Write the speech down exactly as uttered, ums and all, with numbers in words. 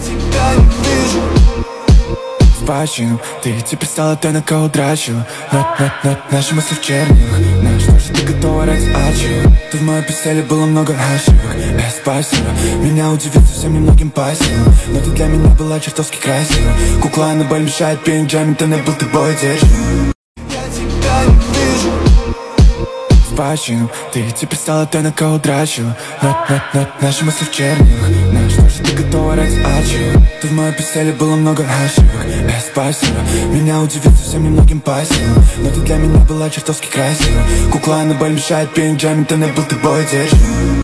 тебя не вижу. Почему ты теперь стала той, на кого драчу? Но, но, но, наши мысли в чернилах. На что же ты готова ради чего? Ты в моей постели было много ошибок. Э, спасибо, меня удивить совсем немногим пассивно. Но ты для меня была чертовски красива. Кукла Аннабель мешает пенить джами, ты не был тобой держи. Я тебя не вижу. Почему ты теперь стала той, на кого драчу? Но, но, но, наши мысли в чернилах. На что же ты готова ради чего? Ты в моей постели было много ошибок. Э, спасибо, меня удивить совсем немногим пассивно. Но ты для меня была чертовски красива. Кукла Аннабель мешает пенить джами, ты не был тобой держи.